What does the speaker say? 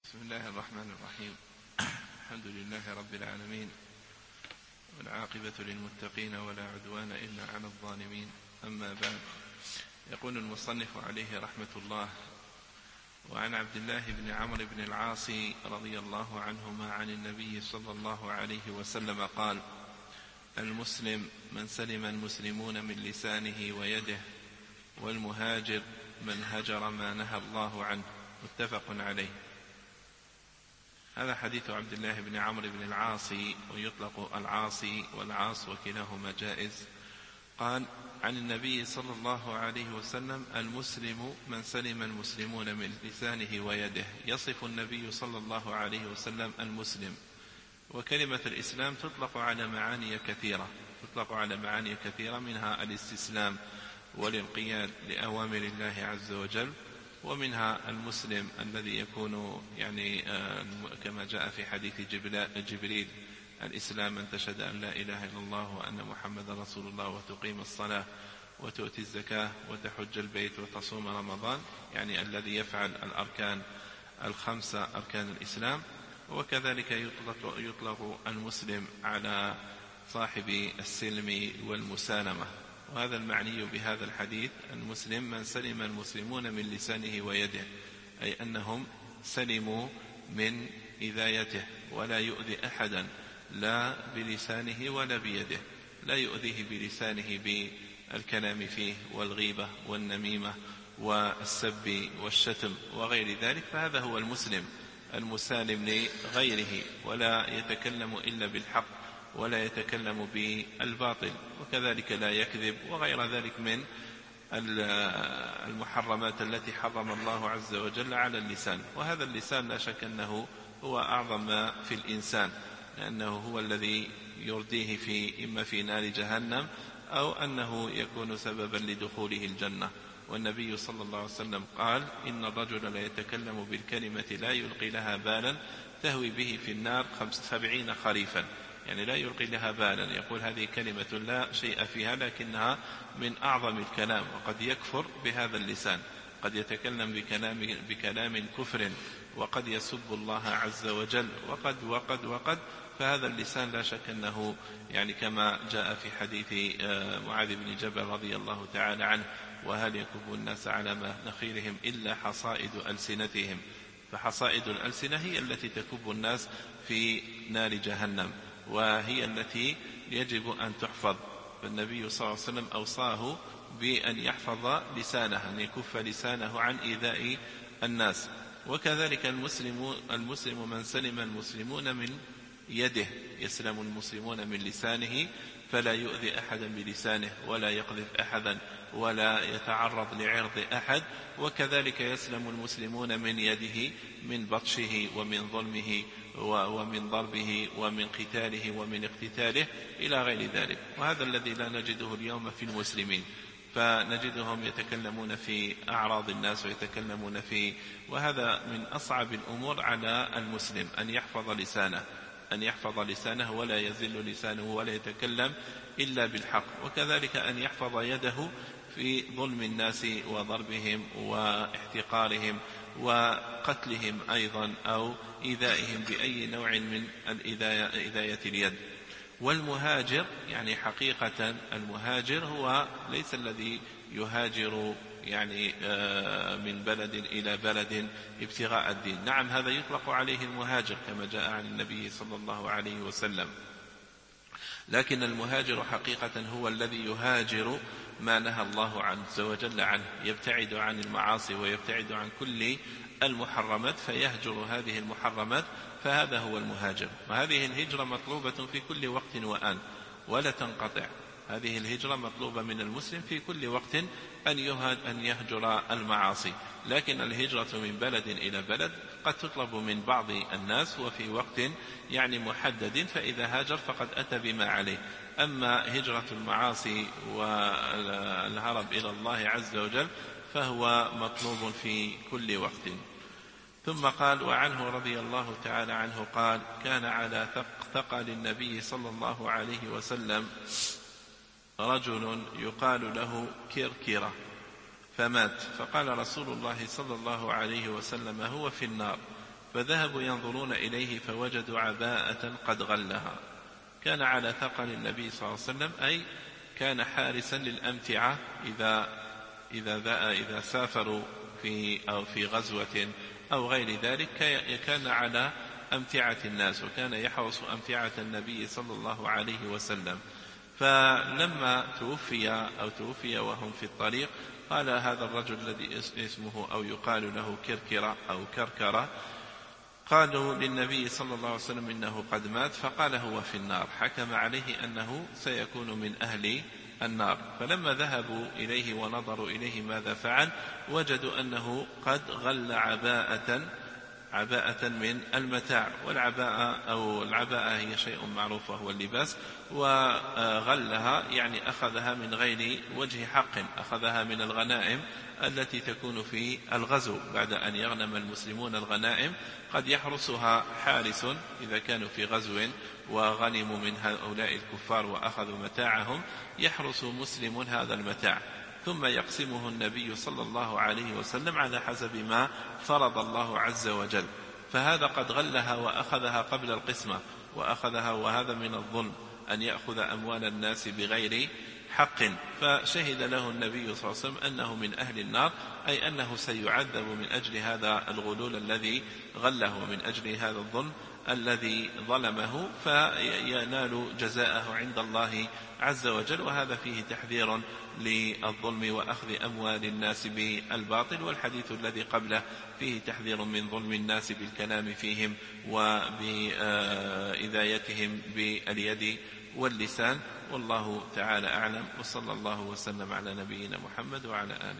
بسم الله الرحمن الرحيم. الحمد لله رب العالمين، والعاقبة للمتقين ولا عدوان إلا على الظالمين. أما بعد، يقول المصنف عليه رحمة الله: وعن عبد الله بن عمرو بن العاص رضي الله عنهما عن النبي صلى الله عليه وسلم قال: المسلم من سلم المسلمون من لسانه ويده، والمهاجر من هجر ما نهى الله عنه. متفق عليه. هذا حديث عبد الله بن عمرو بن العاص، ويطلق العاصي والعاص وكلاهما جائز. قال عن النبي صلى الله عليه وسلم: المسلم من سلم المسلمون من لسانه ويده. يصف النبي صلى الله عليه وسلم المسلم. وكلمة الإسلام تطلق على معاني كثيرة، منها الاستسلام والانقياد لأوامر الله عز وجل، ومنها المسلم الذي يكون كما جاء في حديث جبريل: الإسلام أن تشهد أن لا إله إلا الله وأن محمد رسول الله، وتقيم الصلاة، وتؤتي الزكاة، وتحج البيت، وتصوم رمضان، يعني الذي يفعل الأركان الخمسة أركان الإسلام. وكذلك يطلق المسلم على صاحب السلم والمسالمة. وهذا المعني بهذا الحديث: المسلم من سلم المسلمون من لسانه ويده، أي أنهم سلموا من إذايته، ولا يؤذي أحدا لا بلسانه ولا بيده. لا يؤذيه بلسانه بالكلام فيه والغيبة والنميمة والسب والشتم وغير ذلك، فهذا هو المسلم المسالم لغيره، ولا يتكلم إلا بالحق ولا يتكلم بالباطل، وكذلك لا يكذب، وغير ذلك من المحرمات التي حرم الله عز وجل على اللسان. وهذا اللسان لا شك أنه هو أعظم ما في الإنسان، لأنه هو الذي يرديه إما في نار جهنم، أو أنه يكون سببا لدخوله الجنة. والنبي صلى الله عليه وسلم قال: إن الرجل لا يتكلم بالكلمة لا يلقي لها بالا تهوي به في النار 70 خريفا. يعني لا يلقي لها بالا، يقول هذه كلمة لا شيء فيها، لكنها من أعظم الكلام، وقد يكفر بهذا اللسان، قد يتكلم بكلام كفر، وقد يسب الله عز وجل، وقد فهذا اللسان لا شك أنه كما جاء في حديث معاذ بن جبل رضي الله تعالى عنه: وهل يكب الناس على مناخرهم إلا حصائد ألسنتهم. فحصائد الألسنة هي التي تكب الناس في نار جهنم، وهي التي يجب أن تحفظ. فالنبي صلى الله عليه وسلم أوصاه بأن يحفظ لسانه، أن يكف لسانه عن إيذاء الناس. وكذلك المسلم من سلم المسلمون من يده. يسلم المسلمون من لسانه، فلا يؤذي أحدا بلسانه، ولا يقذف أحدا، ولا يتعرض لعرض أحد. وكذلك يسلم المسلمون من يده، من بطشه ومن ظلمه ومن ضربه ومن قتاله ومن اقتتاله إلى غير ذلك. وهذا الذي لا نجده اليوم في المسلمين، فنجدهم يتكلمون في أعراض الناس ويتكلمون وهذا من أصعب الأمور على المسلم، أن يحفظ لسانه ولا يزل لسانه ولا يتكلم إلا بالحق. وكذلك أن يحفظ يده في ظلم الناس وضربهم واحتقارهم وقتلهم أيضا، أو إيذائهم بأي نوع من إذاية اليد. والمهاجر، حقيقة المهاجر هو ليس الذي يهاجر من بلد إلى بلد ابتغاء الدين. نعم، هذا يطلق عليه المهاجر كما جاء عن النبي صلى الله عليه وسلم، لكن المهاجر حقيقة هو الذي يهاجر ما نهى الله عز وجل عنه، يبتعد عن المعاصي ويبتعد عن كل المحرمات، فيهجر هذه المحرمات، فهذا هو المهاجر. وهذه الهجرة مطلوبة في كل وقت وآن ولا تنقطع. هذه الهجرة مطلوبة من المسلم في كل وقت، أن يهجر المعاصي. لكن الهجرة من بلد إلى بلد قد تطلب من بعض الناس وفي وقت محدد، فإذا هاجر فقد أتى بما عليه. أما هجرة المعاصي والهرب إلى الله عز وجل فهو مطلوب في كل وقت. ثم قال: وعنه رضي الله تعالى عنه قال: كان على ثقل النبي صلى الله عليه وسلم رجل يقال له كركرة، فمات، فقال رسول الله صلى الله عليه وسلم: هو في النار. فذهبوا ينظرون إليه فوجدوا عباءة قد غلها. كان على ثقل النبي صلى الله عليه وسلم، أي كان حارسا للأمتعة إذا سافروا في غزوة أو غير ذلك، كان على أمتعة الناس، وكان يحرس أمتعة النبي صلى الله عليه وسلم. فلما توفي وهم في الطريق، قال هذا الرجل الذي اسمه أو يقال له كركرة أو كركرة، قالوا للنبي صلى الله عليه وسلم إنه قد مات، فقال هو في النار، حكم عليه أنه سيكون من أهل النار. فلما ذهبوا إليه ونظروا إليه ماذا فعل، وجدوا أنه قد غل عباءة من المتاع، والعباءة هي شيء معروف وهو اللباس، وغلها يعني أخذها من غير وجه حق، أخذها من الغنائم التي تكون في الغزو. بعد أن يغنم المسلمون الغنائم قد يحرسها حارس إذا كانوا في غزو وغنموا من هؤلاء الكفار وأخذوا متاعهم، يحرس مسلم هذا المتاع، ثم يقسمه النبي صلى الله عليه وسلم على حسب ما فرض الله عز وجل. فهذا قد غلها وأخذها قبل القسمة وأخذها، وهذا من الظلم أن يأخذ أموال الناس بغير حق. فشهد له النبي صلى الله عليه وسلم أنه من أهل النار، أي أنه سيعذب من أجل هذا الغلول الذي غله ومن أجل هذا الظلم الذي ظلمه، فينال جزاءه عند الله عز وجل. وهذا فيه تحذير للظلم وأخذ أموال الناس بالباطل. والحديث الذي قبله فيه تحذير من ظلم الناس بالكلام فيهم وبإذايتهم باليد واللسان. والله تعالى أعلم، وصلى الله وسلم على نبينا محمد وعلى آله.